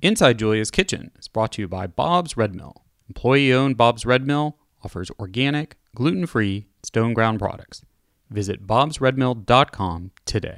Inside Julia's Kitchen is brought to you by Bob's Red Mill. Employee-owned Bob's Red Mill offers organic, gluten-free, stone-ground products. Visit bobsredmill.com today.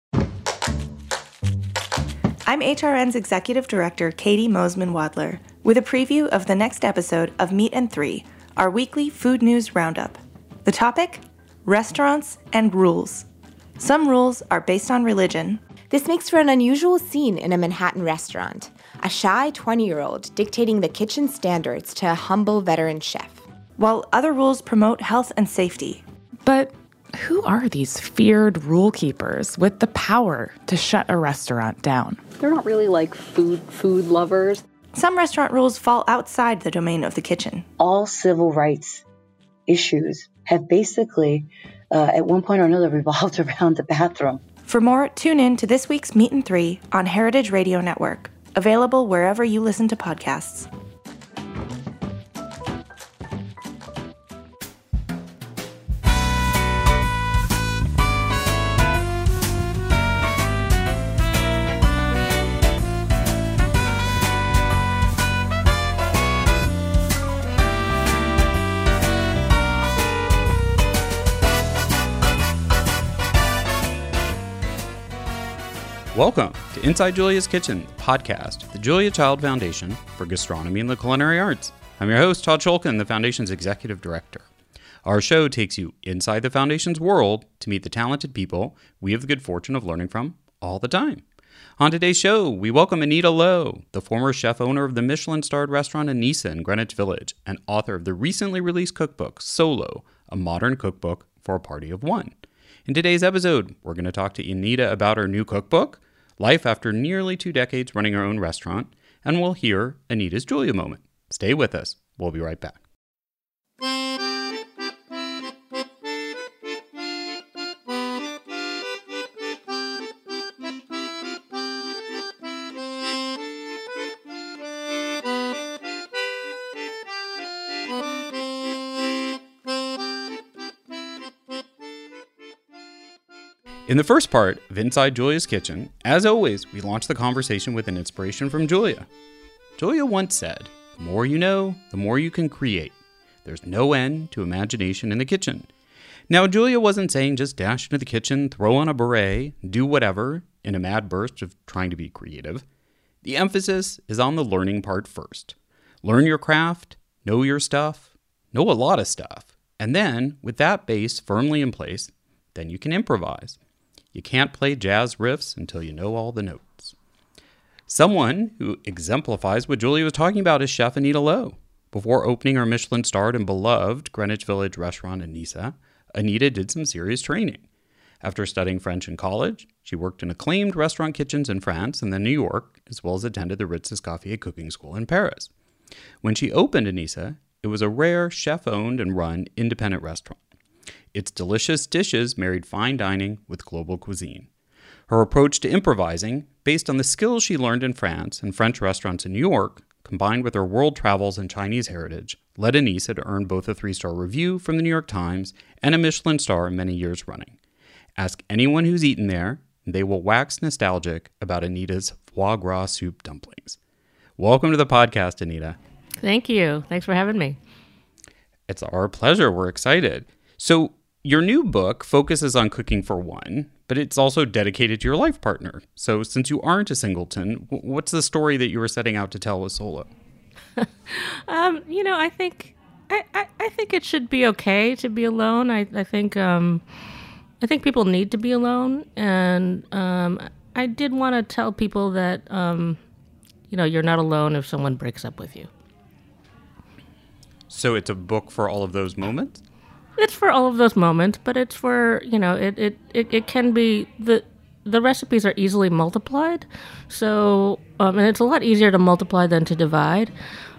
I'm HRN's Executive Director, Katie Mosman-Wadler, with a preview of the next episode of Meat and Three, our weekly food news roundup. The topic? Restaurants and rules. Some rules are based on religion. This makes for an unusual scene in a Manhattan restaurant. A shy 20-year-old dictating the kitchen standards to a humble veteran chef. While other rules promote health and safety. But who are these feared rule keepers with the power to shut a restaurant down? They're not really like food lovers. Some restaurant rules fall outside the domain of the kitchen. All civil rights issues have basically, at one point or another, revolved around the bathroom. For more, tune in to this week's Meat and Three on Heritage Radio Network, available wherever you listen to podcasts. Welcome to Inside Julia's Kitchen, podcast, the Julia Child Foundation for Gastronomy and the Culinary Arts. I'm your host, Todd Shulkin, the Foundation's Executive Director. Our show takes you inside the Foundation's world to meet the talented people we have the good fortune of learning from all the time. On today's show, we welcome Anita Lo, the former chef owner of the Michelin-starred restaurant Anisa in Greenwich Village and author of the recently released cookbook, Solo, a modern cookbook for a party of one. In today's episode, we're going to talk to Anita about her new cookbook, life after nearly 2 decades running her own restaurant, and we'll hear Anita's Julia moment. Stay with us. We'll be right back. In the first part of Inside Julia's Kitchen, as always, we launch the conversation with an inspiration from Julia. Julia once said, "The more you know, the more you can create. There's no end to imagination in the kitchen." Now, Julia wasn't saying just dash into the kitchen, throw on a beret, do whatever in a mad burst of trying to be creative. The emphasis is on the learning part first. Learn your craft, know your stuff, know a lot of stuff, and then, with that base firmly in place, then you can improvise. You can't play jazz riffs until you know all the notes. Someone who exemplifies what Julia was talking about is Chef Anita Lo. Before opening her Michelin-starred and beloved Greenwich Village restaurant Anisa, Anita did some serious training. After studying French in college, she worked in acclaimed restaurant kitchens in France and then New York, as well as attended the Ritz Escoffier cooking school in Paris. When she opened Anisa, it was a rare chef-owned and run independent restaurant. Its delicious dishes married fine dining with global cuisine. Her approach to improvising, based on the skills she learned in France and French restaurants in New York, combined with her world travels and Chinese heritage, led Anisa to earn both a 3-star review from the New York Times and a Michelin star many years running. Ask anyone who's eaten there, and they will wax nostalgic about Anita's foie gras soup dumplings. Welcome to the podcast, Anita. Thank you. Thanks for having me. It's our pleasure. We're excited. So, your new book focuses on cooking for one, but it's also dedicated to your life partner. So since you aren't a singleton, what's the story that you were setting out to tell with Solo? I think it should be okay to be alone. I think people need to be alone, and I did want to tell people that you're not alone if someone breaks up with you. So it's a book for all of those moments? It's for all of those moments, but it's for, it can be, the recipes are easily multiplied. So, and it's a lot easier to multiply than to divide.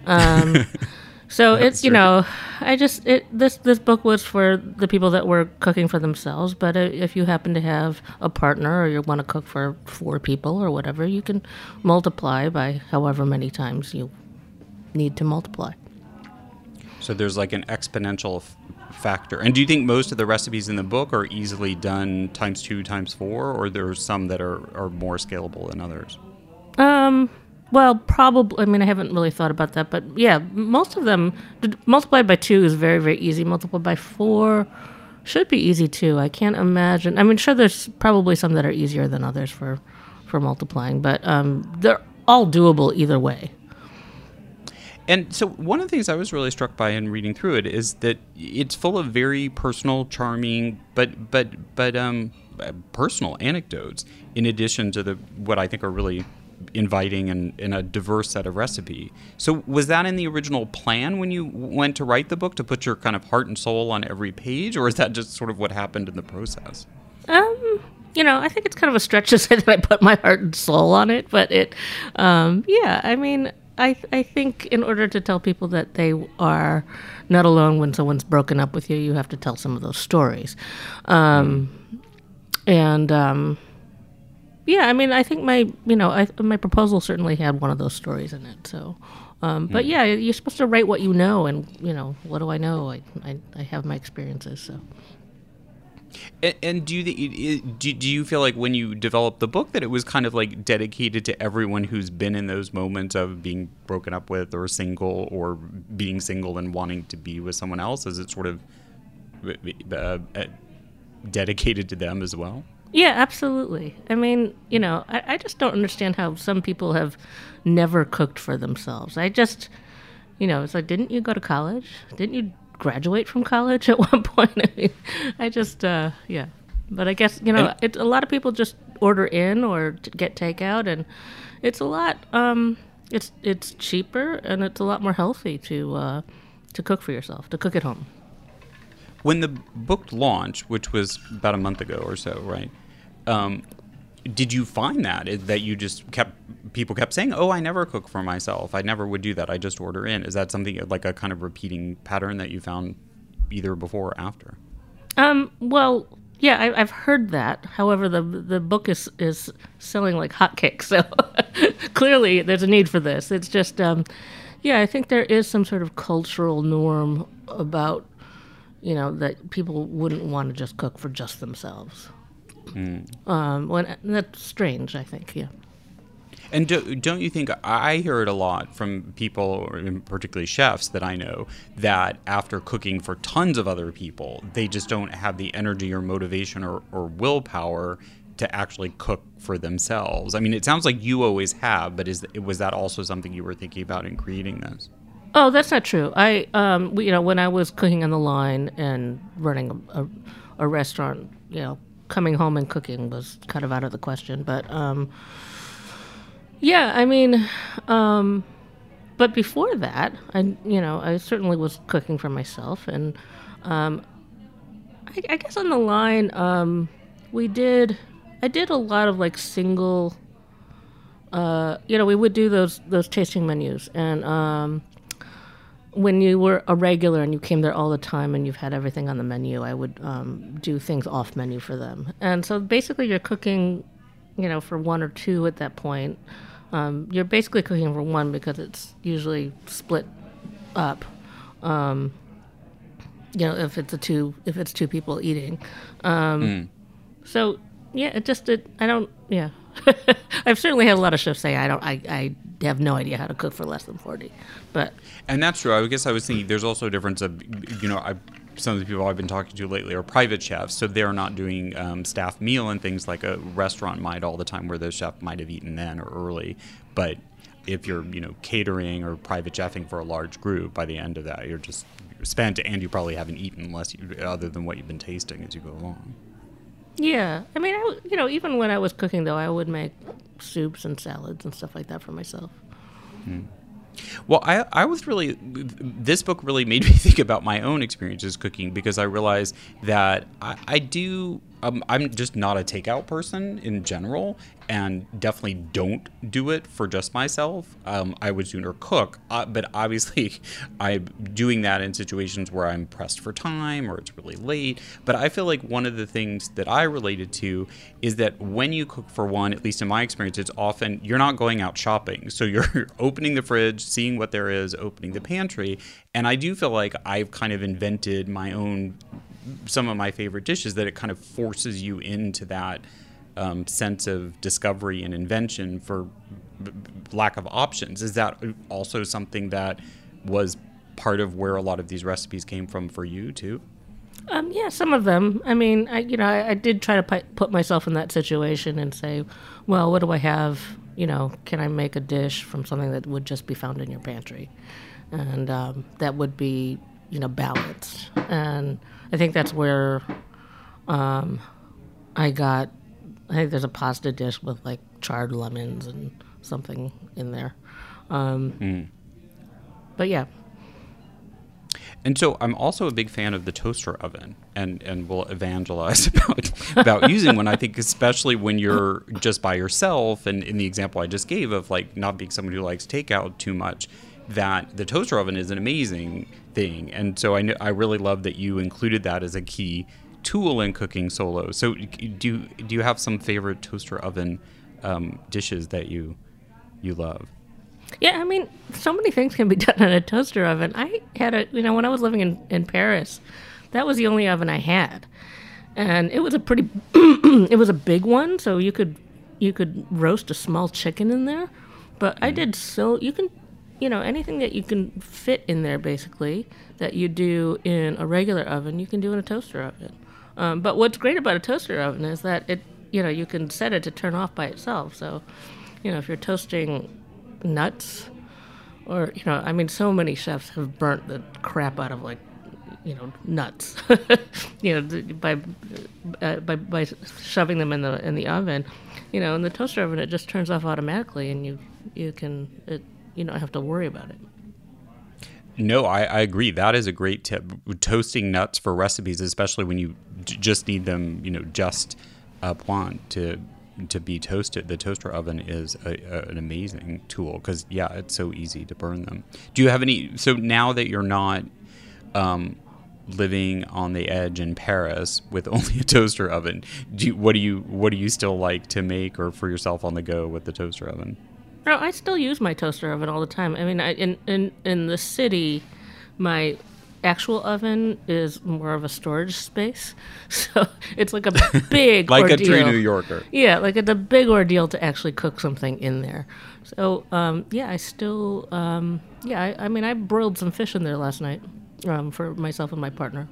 So it's, this book was for the people that were cooking for themselves. But if you happen to have a partner or you want to cook for 4 people or whatever, you can multiply by however many times you need to multiply. So there's like an exponential factor. And do you think most of the recipes in the book are easily done times 2, times 4, or there's some that are more scalable than others? Well, probably. I mean, I haven't really thought about that, but yeah, most of them multiplied by 2 is very, very easy. Multiplied by 4 should be easy too. I can't imagine. I mean, sure, there's probably some that are easier than others for multiplying, but they're all doable either way. And so one of the things I was really struck by in reading through it is that it's full of very personal, charming, but personal anecdotes, in addition to what I think are really inviting and a diverse set of recipe. So was that in the original plan when you went to write the book, to put your kind of heart and soul on every page, or is that just sort of what happened in the process? I think it's kind of a stretch to say that I put my heart and soul on it, but I mean, I think in order to tell people that they are not alone when someone's broken up with you, you have to tell some of those stories. Yeah, I mean, I think my proposal certainly had one of those stories in it. So, but yeah, you're supposed to write what you know, and what do I know? I have my experiences. So. And do you feel like when you developed the book that it was kind of like dedicated to everyone who's been in those moments of being broken up with, or single, or being single and wanting to be with someone else? Is it sort of dedicated to them as well? Yeah, absolutely. I mean, I just don't understand how some people have never cooked for themselves. I just, it's like, didn't you go to college? Didn't you graduate from college at one point? I mean, I just, yeah. But I guess, a lot of people just order in or get takeout, and it's a lot, it's cheaper, and it's a lot more healthy to cook for yourself, to cook at home. When the book launched, which was about a month ago or so, right? Did you find that you just people kept saying, "Oh, I never cook for myself. I never would do that. I just order in." Is that something like a kind of repeating pattern that you found either before or after? Well, yeah, I've heard that. However, the book is selling like hotcakes, so clearly there's a need for this. It's just, I think there is some sort of cultural norm about that people wouldn't want to just cook for just themselves. That's strange, I think, yeah. And don't you think, I hear it a lot from people, or particularly chefs that I know, that after cooking for tons of other people, they just don't have the energy or motivation or willpower to actually cook for themselves. I mean, it sounds like you always have, but was that also something you were thinking about in creating this? Oh, that's not true. When I was cooking on the line and running a restaurant, coming home and cooking was kind of out of the question. But but before that, I certainly was cooking for myself, and I guess on the line, I did a lot of like single. We would do those tasting menus, and when you were a regular and you came there all the time and you've had everything on the menu, I would do things off menu for them. And so basically you're cooking, for one or two at that point. You're basically cooking for one because it's usually split up. If it's two people eating. So yeah, I've certainly had a lot of chefs say I have no idea how to cook for less than 40, and that's true. I guess I was thinking there's also a difference of some of the people I've been talking to lately are private chefs, so they're not doing staff meal and things like a restaurant might all the time, where the chef might have eaten then or early. But if you're catering or private chefing for a large group, by the end of that you're just spent, and you probably haven't eaten other than what you've been tasting as you go along. Yeah, I mean, even when I was cooking, though, I would make soups and salads and stuff like that for myself. Well, I was this book really made me think about my own experiences cooking, because I realized that I do, I'm just not a takeout person in general, and definitely don't do it for just myself. I would sooner cook, but obviously I'm doing that in situations where I'm pressed for time or it's really late. But I feel like one of the things that I related to is that when you cook for one, at least in my experience, it's often you're not going out shopping. So you're opening the fridge, seeing what there is, opening the pantry. And I do feel like I've kind of invented some of my favorite dishes, that it kind of forces you into that sense of discovery and invention for lack of options. Is that also something that was part of where a lot of these recipes came from for you too? Yeah, some of them. I mean, I did try to put myself in that situation and say, well, what do I have? Can I make a dish from something that would just be found in your pantry? And that would be, balanced. And I think that's where I think there's a pasta dish with like charred lemons and something in there. But yeah. And so I'm also a big fan of the toaster oven, and will evangelize about using one. I think especially when you're just by yourself, and in the example I just gave of like not being someone who likes takeout too much, that the toaster oven is an amazing thing. And so I really love that you included that as a key tool in cooking solo. So do you have some favorite toaster oven dishes that you love? Yeah, I mean, so many things can be done in a toaster oven. I had when I was living in Paris, that was the only oven I had. And it was it was a big one, so you could roast a small chicken in there. But I did you can, anything that you can fit in there basically that you do in a regular oven, you can do in a toaster oven. But what's great about a toaster oven is that you can set it to turn off by itself. So, if you're toasting nuts or so many chefs have burnt the crap out of nuts by shoving them in the oven, in the toaster oven. It just turns off automatically, and you don't have to worry about it. No, I agree. That is a great tip. Toasting nuts for recipes, especially when you just need them just point to be toasted. The toaster oven is an amazing tool because, it's so easy to burn them. Do you have any? So now that you're not living on the edge in Paris with only a toaster oven, what do you still like to make or for yourself on the go with the toaster oven? No, I still use my toaster oven all the time. I mean, in the city, my actual oven is more of a storage space, so it's like a big like ordeal. A true New Yorker. Yeah, like it's a big ordeal to actually cook something in there. So I still I broiled some fish in there last night for myself and my partner.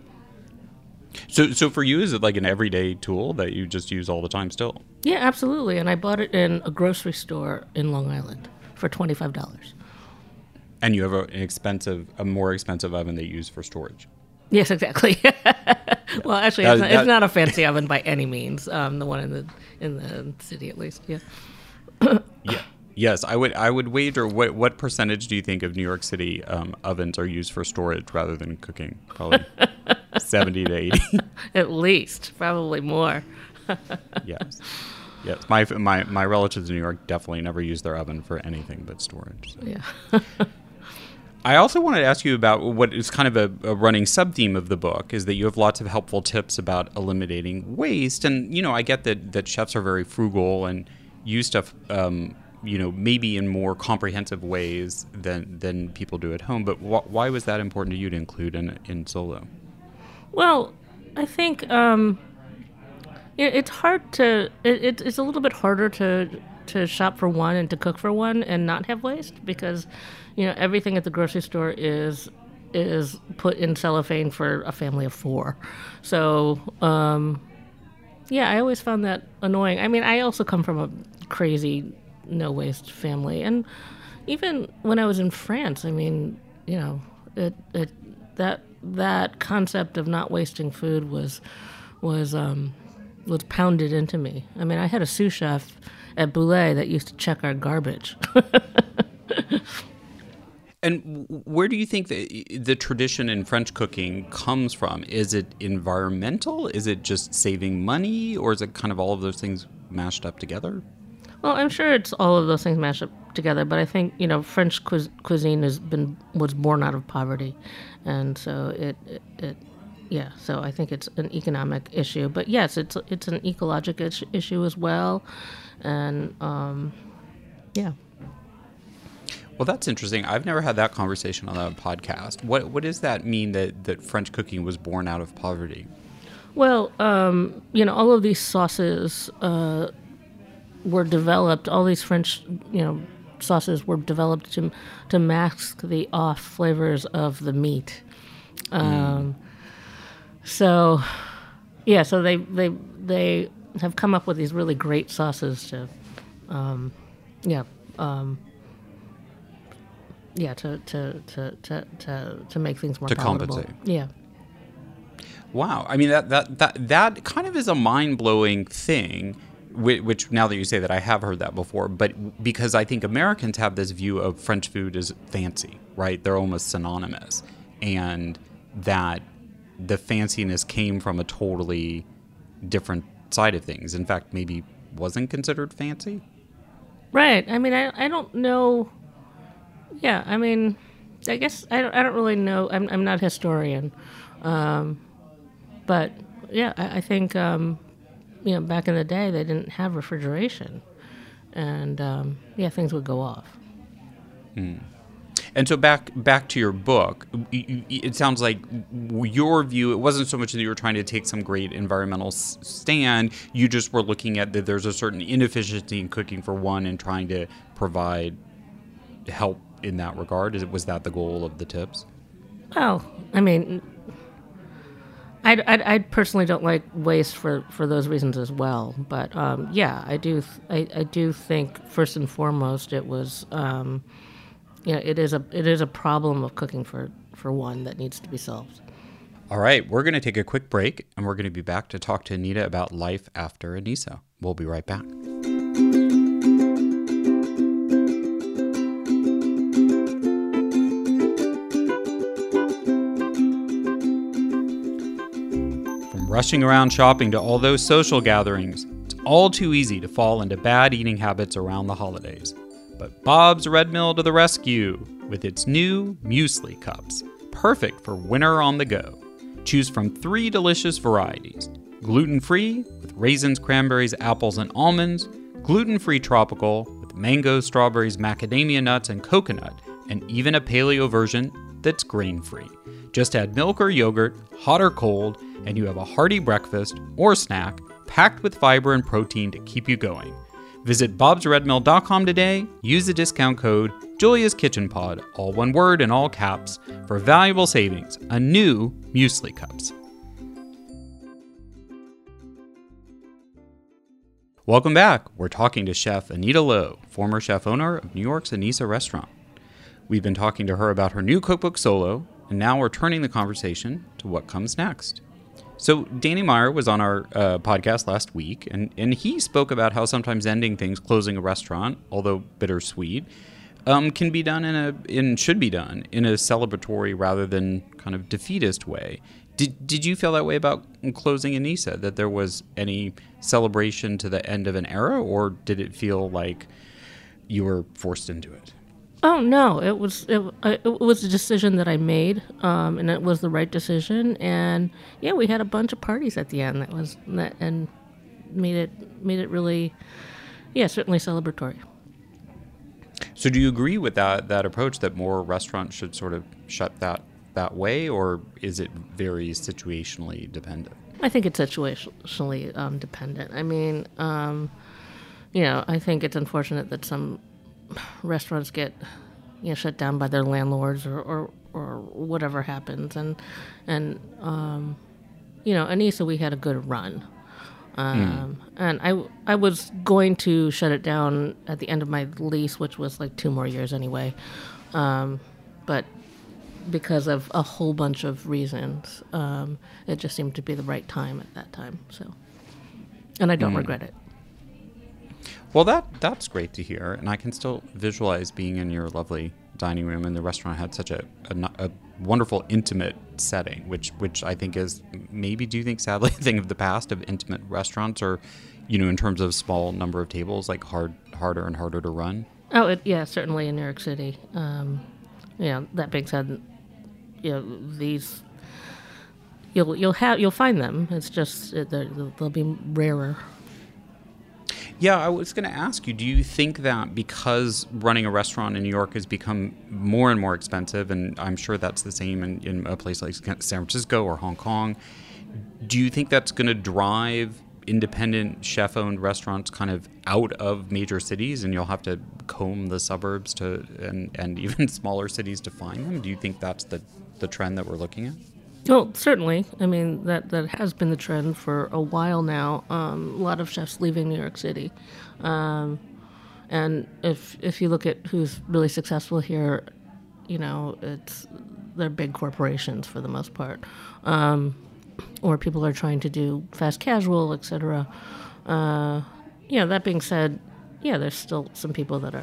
So for you, is it like an everyday tool that you just use all the time still? Yeah, absolutely. And I bought it in a grocery store in Long Island for $25. And you have a more expensive oven that you use for storage. Yes, exactly. Well, actually, it's not a fancy oven by any means. The one in the city, at least. Yeah. Yeah. Yes, I would wager. What percentage do you think of New York City ovens are used for storage rather than cooking? Probably 70 to 80. At least, probably more. Yes. Yes, my relatives in New York definitely never use their oven for anything but storage. So. Yeah. I also wanted to ask you about what is kind of a running sub-theme of the book, is that you have lots of helpful tips about eliminating waste. And, I get that chefs are very frugal and use stuff, maybe in more comprehensive ways than people do at home. But why was that important to you to include in Solo? Well, I think it's hard to. It's a little bit harder to shop for one and to cook for one and not have waste, because everything at the grocery store is put in cellophane for a family of 4. So I always found that annoying. I mean, I also come from a crazy no waste family, and even when I was in France, I mean, that concept of not wasting food was pounded into me. I mean, I had a sous chef at Boulet that used to check our garbage. And where do you think the tradition in French cooking comes from? Is it environmental? Is it just saving money? Or is it kind of all of those things mashed up together? Well, I'm sure it's all of those things mashed up together, but I think, French cuisine was born out of poverty. And so so I think it's an economic issue. But yes, it's an ecological issue as well. And yeah. Well, that's interesting. I've never had that conversation on a podcast. What does that mean that French cooking was born out of poverty? Well, all of these sauces were developed. All these French, sauces were developed to mask the off flavors of the meat. So they have come up with these really great sauces to, to make things more palatable. Compensate. Yeah. Wow. I mean, that kind of is a mind-blowing thing, which now that you say that, I have heard that before, but because I think Americans have this view of French food as fancy, right? They're almost synonymous. And that the fanciness came from a totally different side of things. In fact, maybe wasn't considered fancy. Right. I mean, I don't know. Yeah. I mean, I guess I don't really know. I'm not a historian. But yeah, I think, back in the day, they didn't have refrigeration, and things would go off. And so back to your book, it sounds like your view, it wasn't so much that you were trying to take some great environmental stand. You just were looking at that there's a certain inefficiency in cooking for one and trying to provide help in that regard. Was that the goal of the tips? Well, I mean, I personally don't like waste for those reasons as well. But I do think first and foremost it was it is a problem of cooking for one that needs to be solved. All right, we're going to take a quick break, and we're going to be back to talk to Anita about life after Anissa. We'll be right back. Rushing around shopping to all those social gatherings, it's all too easy to fall into bad eating habits around the holidays. But Bob's Red Mill to the rescue with its new muesli cups, perfect for winter on the go. Choose from 3 delicious varieties: gluten-free with raisins, cranberries, apples, and almonds, gluten-free tropical with mangoes, strawberries, macadamia nuts, and coconut, and even a paleo version that's grain-free. Just add milk or yogurt, hot or cold, and you have a hearty breakfast or snack packed with fiber and protein to keep you going. Visit bobsredmill.com today, use the discount code Julia's Kitchen Pod, all one word and all caps, for valuable savings on new muesli cups. Welcome back. We're talking to Chef Anita Lowe, former chef owner of New York's Anissa restaurant. We've been talking to her about her new cookbook, Solo, and now we're turning the conversation to what comes next. So Danny Meyer was on our podcast last week, and he spoke about how sometimes ending things, closing a restaurant, although bittersweet, can be done should be done in a celebratory rather than kind of defeatist way. Did you feel that way about closing Anissa, that there was any celebration to the end of an era, or did it feel like you were forced into it? Oh no! It was a decision that I made, and it was the right decision. And yeah, we had a bunch of parties at the end and made it really, certainly celebratory. So, do you agree with that approach that more restaurants should sort of shut that way, or is it very situationally dependent? I think it's situationally dependent. I mean, I think it's unfortunate that some restaurants get shut down by their landlords or whatever happens, and Anissa, we had a good run, and I was going to shut it down at the end of my lease, which was like 2 more years anyway, but because of a whole bunch of reasons, it just seemed to be the right time at that time. So, and I don't regret it. Well, that's great to hear, and I can still visualize being in your lovely dining room, and the restaurant had such a wonderful, intimate setting, which I think is maybe, do you think, sadly, a thing of the past of intimate restaurants, or, in terms of small number of tables, like harder and harder to run? Oh, certainly in New York City. That being said, these you'll find them. It's just they'll be rarer. Yeah, I was going to ask you, do you think that because running a restaurant in New York has become more and more expensive, and I'm sure that's the same in a place like San Francisco or Hong Kong, do you think that's going to drive independent chef-owned restaurants kind of out of major cities, and you'll have to comb the suburbs and even smaller cities to find them? Do you think that's the trend that we're looking at? Well, certainly. I mean, that has been the trend for a while now. A lot of chefs leaving New York City. And if you look at who's really successful here, they're big corporations for the most part. Or people are trying to do fast casual, etc. That being said, there's still some people that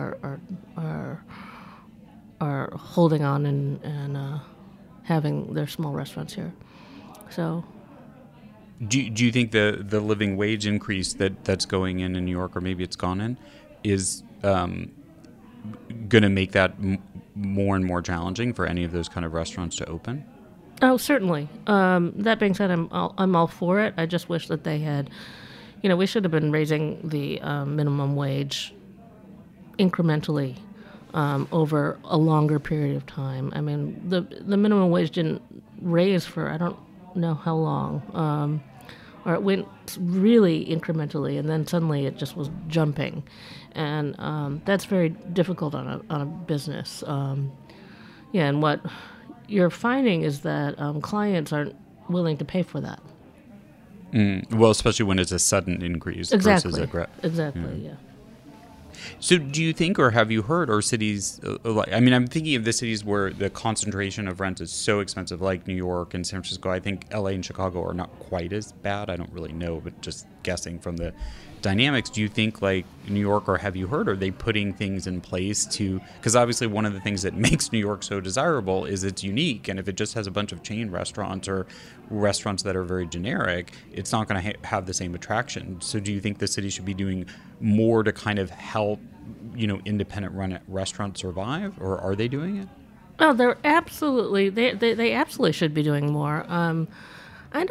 are holding on and having their small restaurants here. So, do you think the living wage increase that's going in New York, or maybe it's gone in, is going to make that more and more challenging for any of those kind of restaurants to open? Oh, certainly. That being said, I'm all for it. I just wish that they had, we should have been raising the minimum wage incrementally over a longer period of time. I mean, the minimum wage didn't raise for I don't know how long, or it went really incrementally, and then suddenly it just was jumping, and that's very difficult on a business. And what you're finding is that clients aren't willing to pay for that. Well, especially when it's a sudden increase. Exactly. Versus Exactly. Yeah. So do you think, or have you heard, or cities, I'm thinking of the cities where the concentration of rent is so expensive, like New York and San Francisco. I think LA and Chicago are not quite as bad. I don't really know, but just guessing from the dynamics, do you think like New York, or have you heard, are they putting things in place to, because obviously one of the things that makes New York so desirable is it's unique, and if it just has a bunch of chain restaurants or restaurants that are very generic, it's not going to have the same attraction. So do you think the city should be doing more to kind of help, independent run restaurants survive, or are they doing it? Oh, they're absolutely, they absolutely should be doing more. I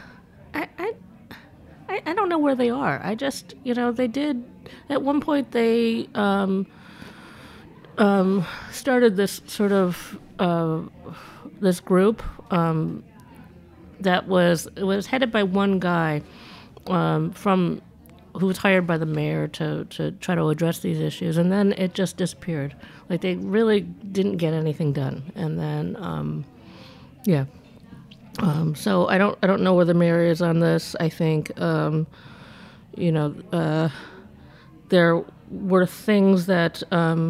don't know where they are. I just, they did, at one point they started this sort of, this group that was headed by one guy who was hired by the mayor to try to address these issues, and then it just disappeared. Like, they really didn't get anything done. And then, so I don't know where the mayor is on this. I think, there were things that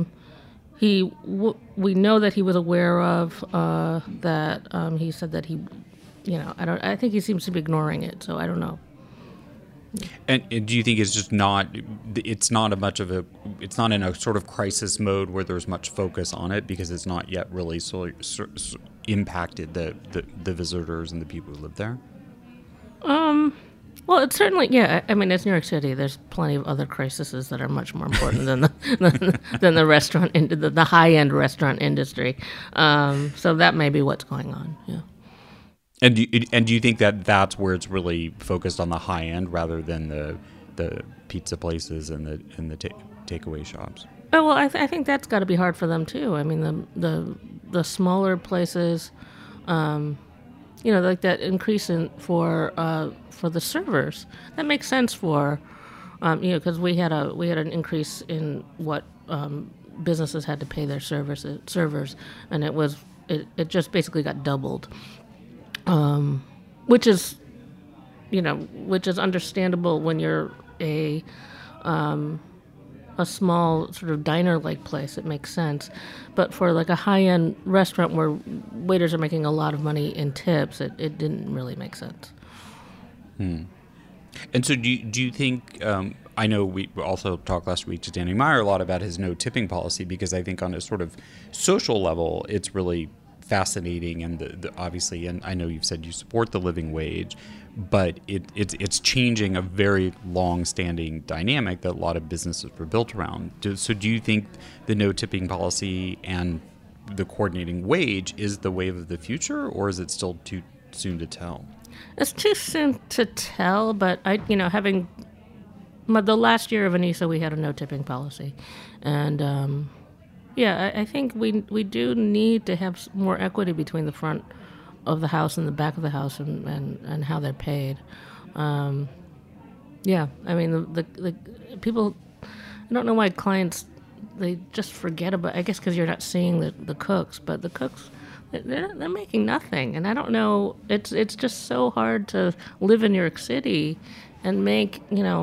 we know that he was aware of, that he said that he, I think he seems to be ignoring it, so I don't know. And do you think it's just it's not in a sort of crisis mode where there's much focus on it because it's not yet really so impacted the visitors and the people who live there? Well, it's certainly, I mean, it's New York City. There's plenty of other crises that are much more important than the restaurant, the high-end restaurant industry. So that may be what's going on, yeah. And do you think that that's where it's really focused on the high end rather than the pizza places and the takeaway shops? Oh, well, I think that's got to be hard for them too. I mean, the smaller places, like that increase for the servers, that makes sense for, because we had an increase in what businesses had to pay their servers, and it just basically got doubled. Which is understandable when you're a small sort of diner-like place. It makes sense, but for like a high-end restaurant where waiters are making a lot of money in tips, it didn't really make sense. And so, do you think? I know we also talked last week to Danny Meyer a lot about his no tipping policy, because I think on a sort of social level, it's really fascinating, and the obviously, and I know you've said you support the living wage, but it's changing a very long-standing dynamic that a lot of businesses were built around. So do you think the no tipping policy and the coordinating wage is the wave of the future, or is it still too soon to tell? It's too soon to tell, but having the last year of Anissa, we had a no tipping policy, and I think we do need to have more equity between the front of the house and the back of the house, and how they're paid. Yeah, I mean the people. I don't know why clients they just forget about. I guess because you're not seeing the cooks, but the cooks they're making nothing, and I don't know. It's just so hard to live in New York City and make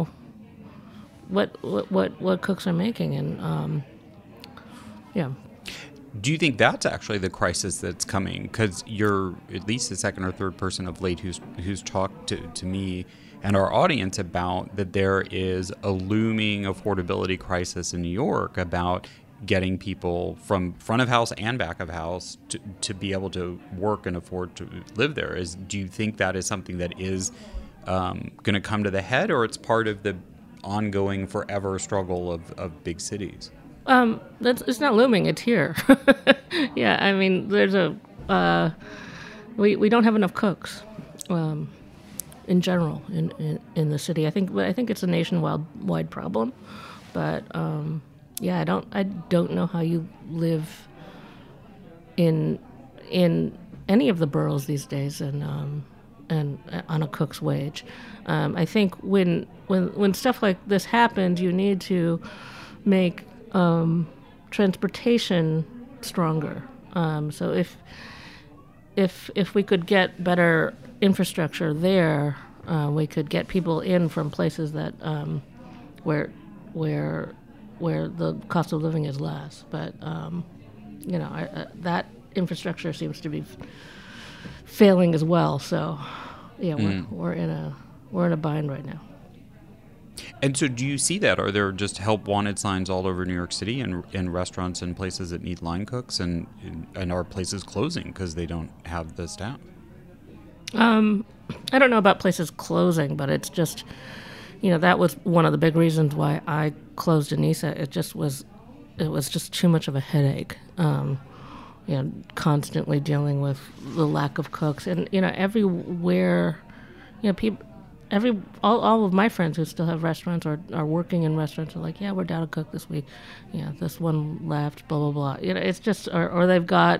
what cooks are making, and yeah. Do you think that's actually the crisis that's coming? Because you're at least the second or third person of late who's talked to me and our audience about that there is a looming affordability crisis in New York about getting people from front of house and back of house to be able to work and afford to live there. Do you think that is something that is going to come to the head, or it's part of the ongoing forever struggle of big cities? It's not looming, it's here. Yeah, I mean, there's we don't have enough cooks. In general, in the city, I think it's a nationwide problem, but yeah, I don't know how you live in any of the boroughs these days, and on a cook's wage. I think when stuff like this happens, you need to make transportation stronger. So if we could get better infrastructure there, we could get people in from places that where the cost of living is less. But that infrastructure seems to be failing as well. So yeah, we're in a bind right now. And so do you see that? Are there just help wanted signs all over New York City and in restaurants and places that need line cooks, and are places closing because they don't have the staff? I don't know about places closing, but it's just, that was one of the big reasons why I closed Anissa. It was just too much of a headache. Constantly dealing with the lack of cooks, and everywhere, all of my friends who still have restaurants or are working in restaurants are like, yeah, we're down a cook this week. Yeah, this one left. Blah blah blah. It's just, or they've got.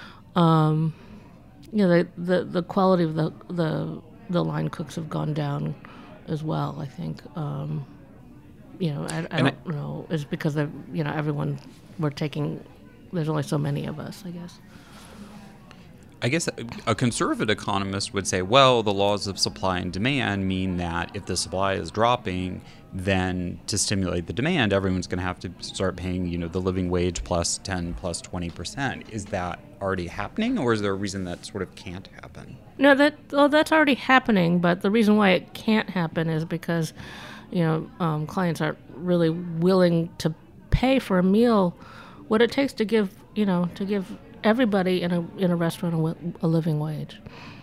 The quality of the line cooks have gone down as well. I think, I don't know. It's because everyone there's only so many of us, I guess. I guess a conservative economist would say, well, the laws of supply and demand mean that if the supply is dropping, then to stimulate the demand, everyone's going to have to start paying, the living wage plus 10, plus 20%. Is that already happening, or is there a reason that sort of can't happen? No, that's already happening, but the reason why it can't happen is because, clients aren't really willing to pay for a meal what it takes to give everybody in a restaurant a living wage.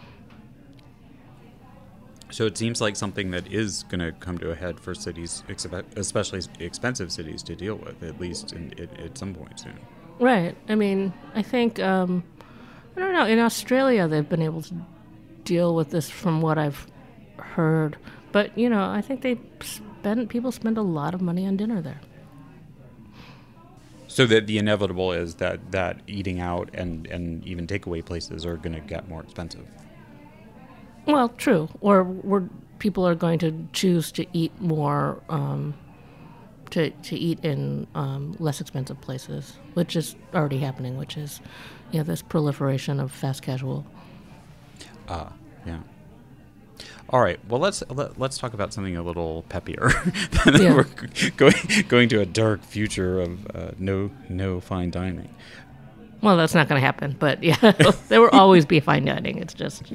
So it seems like something that is going to come to a head for cities, especially expensive cities, to deal with, at least at some point soon. Right. I mean, I think, I don't know, in Australia they've been able to deal with this from what I've heard. But, I think people spend a lot of money on dinner there. So that the inevitable is that eating out and even takeaway places are going to get more expensive. Well, true. Or people are going to choose to eat more, to eat in less expensive places, which is already happening, which is, this proliferation of fast casual. Yeah. All right. Well, let's talk about something a little peppier. We're going to a dark future of no fine dining. Well, that's not going to happen. But yeah, there will always be fine dining. It's just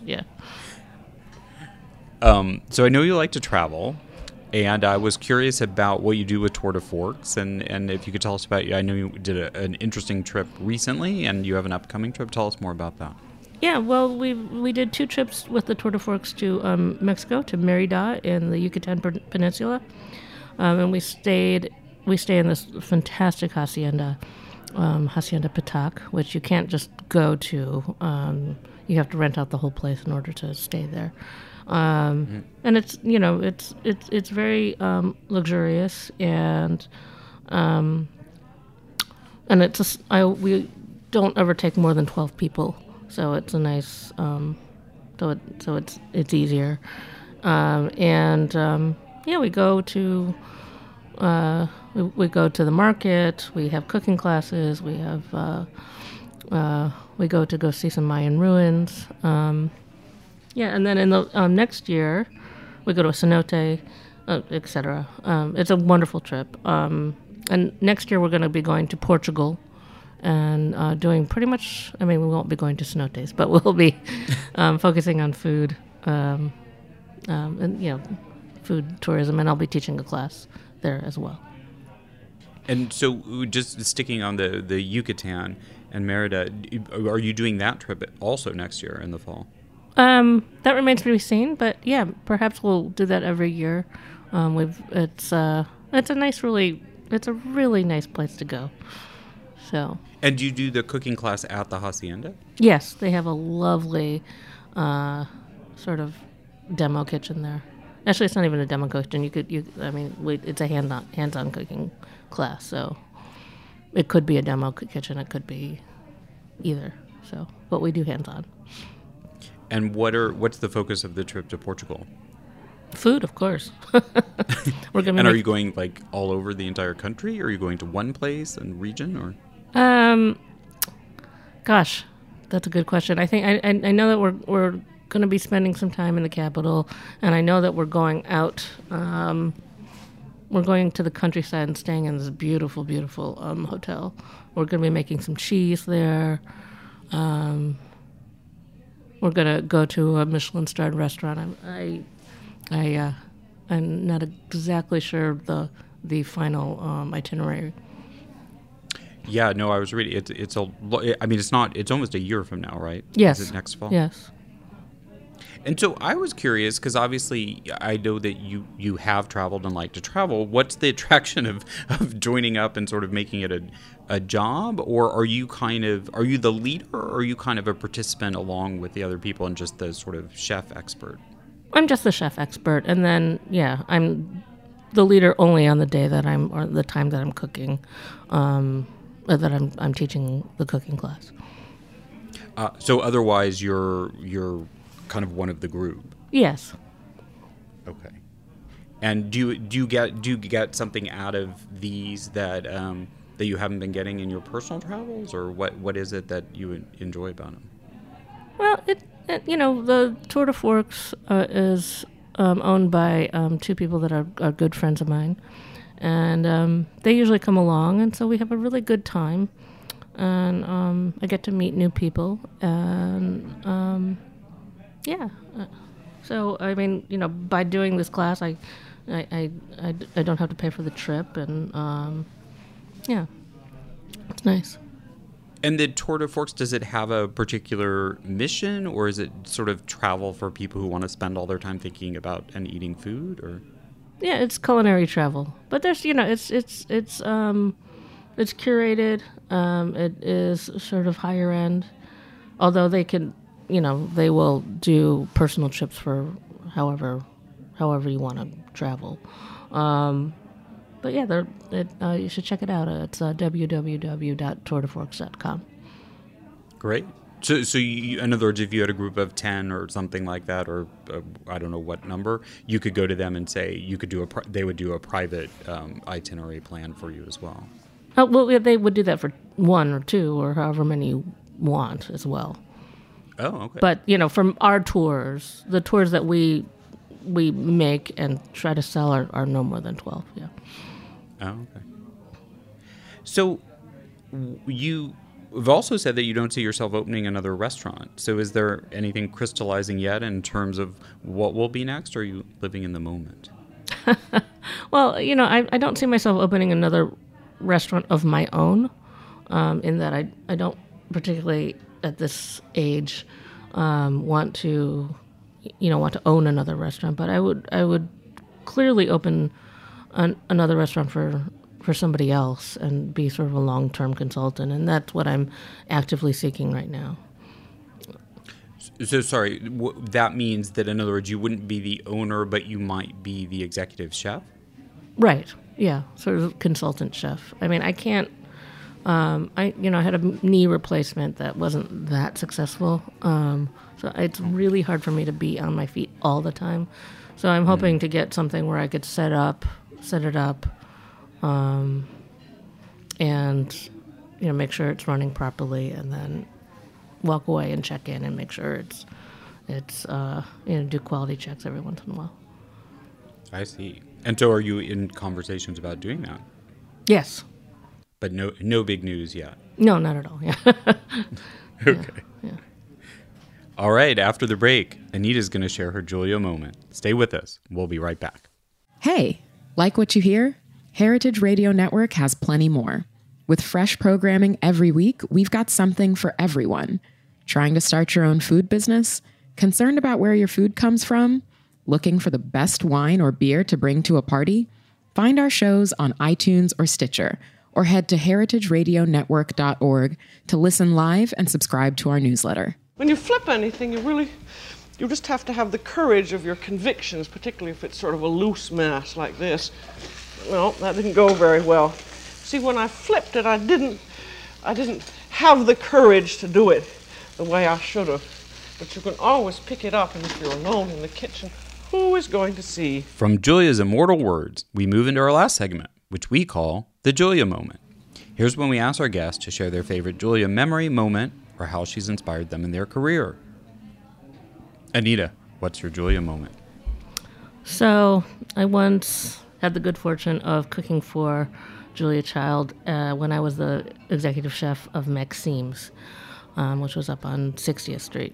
So I know you like to travel, and I was curious about what you do with Tour de Forks, and if you could tell us about. I know you did an interesting trip recently, and you have an upcoming trip. Tell us more about that. Yeah, well, we did 2 trips with the Tour de Forks to Mexico, to Mérida in the Yucatan Peninsula, and we stay in this fantastic hacienda, Hacienda Patac, which you can't just go to. You have to rent out the whole place in order to stay there, and it's it's very luxurious, and we don't ever take more than 12 people. So it's a nice, so it's easier, and yeah, we go to we go to the market. We have cooking classes. We have we go see some Mayan ruins. Yeah, and then in the next year, we go to a cenote, etc. It's a wonderful trip. And next year we're going to be going to Portugal and doing pretty much, I mean, we won't be going to cenotes, but we'll be focusing on food and, food tourism, and I'll be teaching a class there as well. And so just sticking on the Yucatan and Merida, are you doing that trip also next year in the fall? That remains to be seen, but yeah, perhaps we'll do that every year. It's a really nice place to go. So. And do you do the cooking class at the hacienda? Yes, they have a lovely sort of demo kitchen there. Actually, it's not even a demo kitchen. It's a hands-on cooking class. So it could be a demo kitchen. It could be either. So, but we do hands-on. And what's the focus of the trip to Portugal? Food, of course. We're gonna. And are you going like all over the entire country, or are you going to one place and region, or? Gosh, that's a good question. I think I know that we're going to be spending some time in the capital, and I know that we're going out. We're going to the countryside and staying in this beautiful, beautiful hotel. We're going to be making some cheese there. We're going to go to a Michelin-starred restaurant. I'm not exactly sure the final itinerary. Yeah, no, I was reading. It's almost a year from now, right? Yes. Is it next fall? Yes. And so I was curious, because obviously I know that you have traveled and like to travel. What's the attraction of joining up and sort of making it a job? Or are you the leader, or are you kind of a participant along with the other people and just the sort of chef expert? I'm just the chef expert. And then, yeah, I'm the leader only on the day or the time that I'm cooking, that I'm teaching the cooking class. So otherwise you're kind of one of the group. Yes. Okay. And do you get something out of these that you haven't been getting in your personal travels, or what is it that you enjoy about them? Well, the Tour de Forks is owned by two people that are good friends of mine, and they usually come along, and so we have a really good time, and I get to meet new people, and yeah. So I mean, by doing this class, I don't have to pay for the trip, and yeah, it's nice. And the Tour de Forks, does it have a particular mission, or is it sort of travel for people who want to spend all their time thinking about and eating food, or? Yeah, it's culinary travel, but there's it's curated. It is sort of higher end, although they can. They will do personal trips for however you want to travel. But yeah, you should check it out. It's www.tourdeforks.com. Great. So you, in other words, if you had a group of 10 or something like that, or I don't know what number, you could go to them and say they would do a private itinerary plan for you as well. Well, they would do that for one or two or however many you want as well. Oh, okay. But from our tours, the tours that we make and try to sell are no more than 12. Yeah. Oh, okay. So you've also said that you don't see yourself opening another restaurant. So is there anything crystallizing yet in terms of what will be next, or are you living in the moment? Well, I don't see myself opening another restaurant of my own, in that I don't particularly at this age want to own another restaurant, but I would clearly open another restaurant for somebody else and be sort of a long-term consultant, and that's what I'm actively seeking right now. So sorry, that means that, in other words, you wouldn't be the owner, but you might be the executive chef? Right. Yeah, sort of consultant chef. I mean, I can't. I had a knee replacement that wasn't that successful, so it's really hard for me to be on my feet all the time. So I'm hoping to get something where I could set it up, and make sure it's running properly, and then walk away and check in and make sure it's do quality checks every once in a while. I see. And so are you in conversations about doing that? Yes. But no big news yet? No, not at all. Yeah. Okay. Yeah. All right, after the break, Anita's going to share her Julia moment. Stay with us. We'll be right back. Hey, like what you hear? Heritage Radio Network has plenty more. With fresh programming every week, we've got something for everyone. Trying to start your own food business? Concerned about where your food comes from? Looking for the best wine or beer to bring to a party? Find our shows on iTunes or Stitcher, or head to heritageradionetwork.org to listen live and subscribe to our newsletter. When you flip anything, you just have to have the courage of your convictions, particularly if it's sort of a loose mass like this. Well, that didn't go very well. See, when I flipped it, I didn't have the courage to do it the way I should have. But you can always pick it up, and if you're alone in the kitchen, who is going to see? From Julia's immortal words, we move into our last segment, which we call the Julia moment. Here's when we ask our guests to share their favorite Julia memory, moment, or how she's inspired them in their career. Anita, what's your Julia moment? So I once had the good fortune of cooking for Julia Child when I was the executive chef of Maxime's, which was up on 60th Street.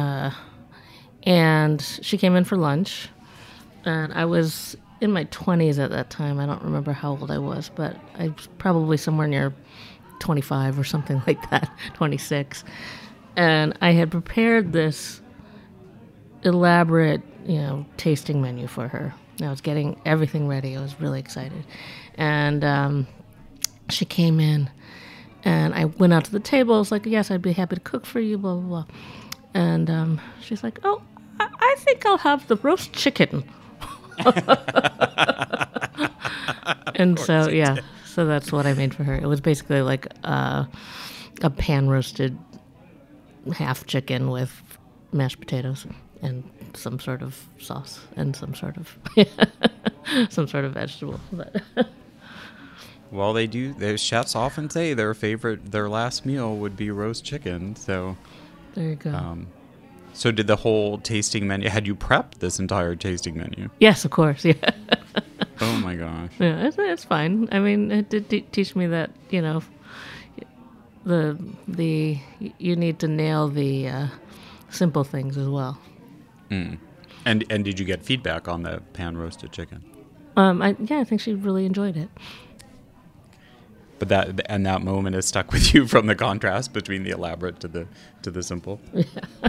And she came in for lunch, and I was in my 20s at that time. I don't remember how old I was, but I was probably somewhere near 25 or something like that, 26. And I had prepared this elaborate, tasting menu for her. I was getting everything ready. I was really excited. And she came in, and I went out to the table. I was like, yes, I'd be happy to cook for you, blah, blah, blah. And she's like, oh, I think I'll have the roast chicken. And so, yeah, so that's what I made for her. It was basically like a pan-roasted half chicken with mashed potatoes and some sort of sauce and some sort of vegetable. Well, the chefs often say their last meal would be roast chicken, so... There you go. So did the whole tasting menu, had you prepped this entire tasting menu? Yes, of course, yeah. Oh my gosh. Yeah, it's fine. I mean, it did teach me that, you need to nail the simple things as well. Mm. And did you get feedback on the pan-roasted chicken? I think she really enjoyed it. But that moment is stuck with you from the contrast between the elaborate to the simple. Yeah.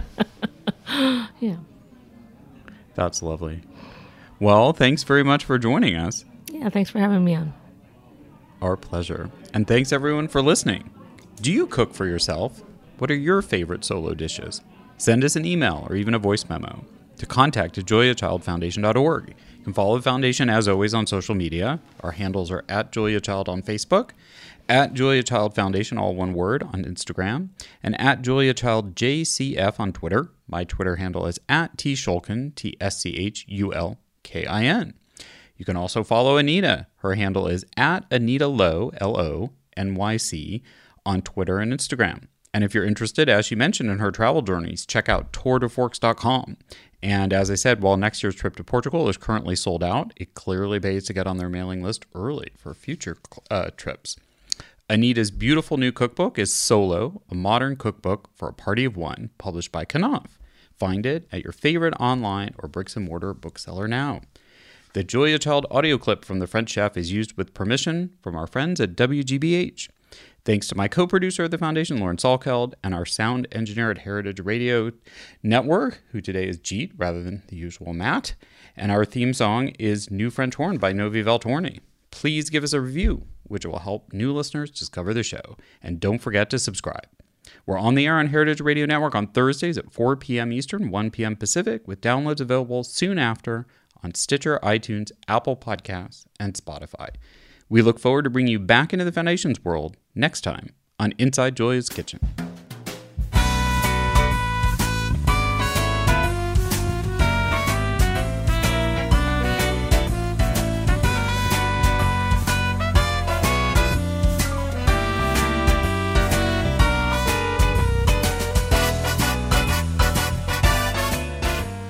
Yeah. That's lovely. Well, thanks very much for joining us. Yeah, thanks for having me on. Our pleasure. And thanks everyone for listening. Do you cook for yourself? What are your favorite solo dishes? Send us an email or even a voice memo to contact@juliachildfoundation.org. You can follow the foundation as always on social media. Our handles are @JuliaChild on Facebook, @JuliaChildFoundation, all one word, on Instagram, and @JuliaChildJCF on Twitter. My Twitter handle is @TSchulkin, TSCHULKIN. You can also follow Anita. Her handle is @AnitaLow, LONYC, on Twitter and Instagram. And if you're interested, as she mentioned, in her travel journeys, check out tourdeforks.com. And as I said, while next year's trip to Portugal is currently sold out, it clearly pays to get on their mailing list early for future trips. Anita's beautiful new cookbook is Solo, a modern cookbook for a party of one, published by Knopf. Find it at your favorite online or bricks-and-mortar bookseller now. The Julia Child audio clip from the French chef is used with permission from our friends at WGBH. Thanks to my co-producer at the Foundation, Lauren Salkeld, and our sound engineer at Heritage Radio Network, who today is Jeet rather than the usual Matt. And our theme song is New French Horn by Novi Valtorni. Please give us a review, which will help new listeners discover the show. And don't forget to subscribe. We're on the air on Heritage Radio Network on Thursdays at 4 p.m. Eastern, 1 p.m. Pacific, with downloads available soon after on Stitcher, iTunes, Apple Podcasts, and Spotify. We look forward to bringing you back into the Foundation's world next time on Inside Julia's Kitchen.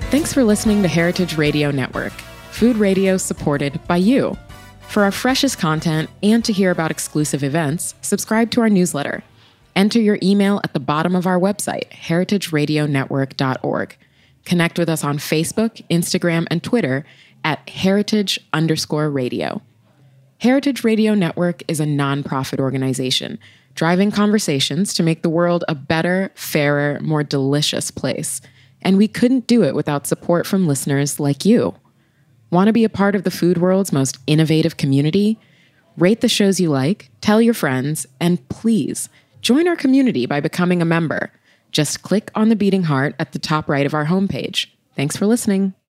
Thanks for listening to Heritage Radio Network, food radio supported by you. For our freshest content and to hear about exclusive events, subscribe to our newsletter. Enter your email at the bottom of our website, heritageradionetwork.org. Connect with us on Facebook, Instagram, and Twitter at heritage_radio. Heritage Radio Network is a nonprofit organization driving conversations to make the world a better, fairer, more delicious place. And we couldn't do it without support from listeners like you. Want to be a part of the food world's most innovative community? Rate the shows you like, tell your friends, and please join our community by becoming a member. Just click on the beating heart at the top right of our homepage. Thanks for listening.